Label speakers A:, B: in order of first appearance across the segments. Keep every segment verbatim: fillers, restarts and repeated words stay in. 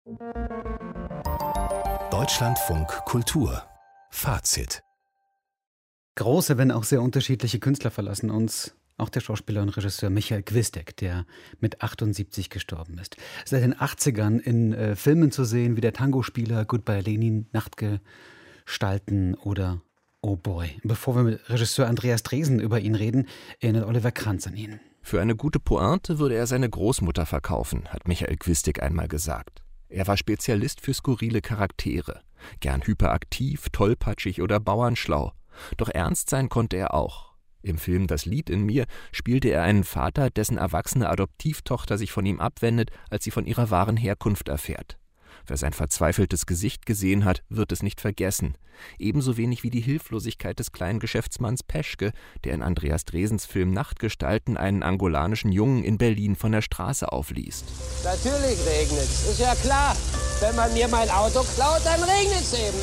A: Deutschlandfunk Kultur Fazit.
B: Große, wenn auch sehr unterschiedliche Künstler verlassen uns. Auch der Schauspieler und Regisseur Michael Gwisdek, der mit achtundsiebzig gestorben ist. Seit den achtzigern in äh, Filmen zu sehen wie Der Tangospieler, Goodbye Lenin, Nachtgestalten oder Oh Boy. Bevor wir mit Regisseur Andreas Dresen über ihn reden, erinnert Oliver Kranz an ihn.
C: Für eine gute Pointe würde er seine Großmutter verkaufen, hat Michael Gwisdek einmal gesagt. Er war Spezialist für skurrile Charaktere. Gern hyperaktiv, tollpatschig oder bauernschlau. Doch ernst sein konnte er auch. Im Film »Das Lied in mir« spielte er einen Vater, dessen erwachsene Adoptivtochter sich von ihm abwendet, als sie von ihrer wahren Herkunft erfährt. Wer sein verzweifeltes Gesicht gesehen hat, wird es nicht vergessen. Ebenso wenig wie die Hilflosigkeit des kleinen Geschäftsmanns Peschke, der in Andreas Dresens Film »Nachtgestalten« einen angolanischen Jungen in Berlin von der Straße aufliest.
D: Natürlich regnet's, ist ja klar. Wenn man mir mein Auto klaut, dann regnet's eben,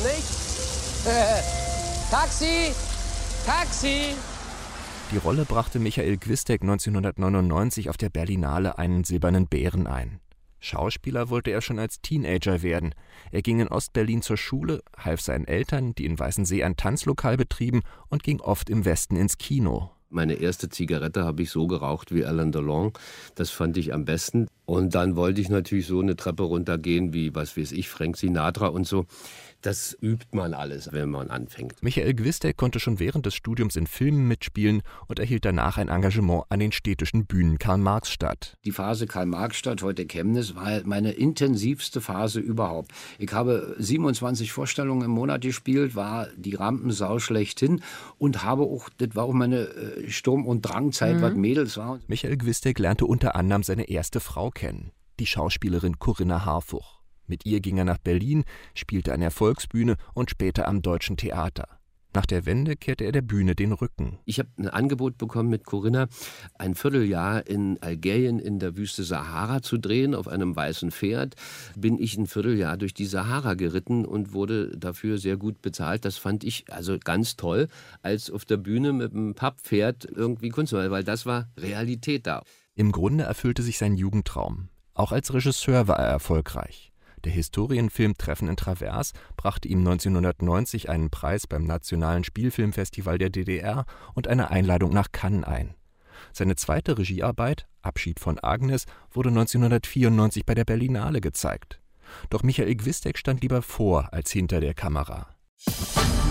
D: nicht? Taxi! Taxi!
C: Die Rolle brachte Michael Gwisdek neunzehnhundertneunundneunzig auf der Berlinale einen Silbernen Bären ein. Schauspieler wollte er schon als Teenager werden. Er ging in Ostberlin zur Schule, half seinen Eltern, die in Weißensee ein Tanzlokal betrieben, und ging oft im Westen ins Kino.
E: Meine erste Zigarette habe ich so geraucht wie Alain Delon. Das fand ich am besten. Und dann wollte ich natürlich so eine Treppe runtergehen wie, was weiß ich, Frank Sinatra und so. Das übt man alles, wenn man anfängt.
C: Michael Gwisdek konnte schon während des Studiums in Filmen mitspielen und erhielt danach ein Engagement an den städtischen Bühnen Karl-Marx-Stadt.
E: Die Phase Karl-Marx-Stadt, heute Chemnitz, war meine intensivste Phase überhaupt. Ich habe siebenundzwanzig Vorstellungen im Monat gespielt, war die Rampensau schlechthin und habe auch, das war auch meine Sturm- und Drangzeit, mhm. was Mädels war.
C: Michael Gwisdek lernte unter anderem seine erste Frau kennen, die Schauspielerin Corinna Harfuch. Mit ihr ging er nach Berlin, spielte an der Volksbühne und später am Deutschen Theater. Nach der Wende kehrte er der Bühne den Rücken.
E: Ich habe ein Angebot bekommen, mit Corinna ein Vierteljahr in Algerien in der Wüste Sahara zu drehen. Auf einem weißen Pferd bin ich ein Vierteljahr durch die Sahara geritten und wurde dafür sehr gut bezahlt. Das fand ich also ganz toll, als auf der Bühne mit einem Papppferd irgendwie Kunst, weil das war Realität da.
C: Im Grunde erfüllte sich sein Jugendtraum. Auch als Regisseur war er erfolgreich. Der Historienfilm Treffen in Travers brachte ihm neunzehnhundertneunzig einen Preis beim Nationalen Spielfilmfestival der D D R und eine Einladung nach Cannes ein. Seine zweite Regiearbeit, Abschied von Agnes, wurde neunzehnhundertvierundneunzig bei der Berlinale gezeigt. Doch Michael Gwisdek stand lieber vor als hinter der Kamera.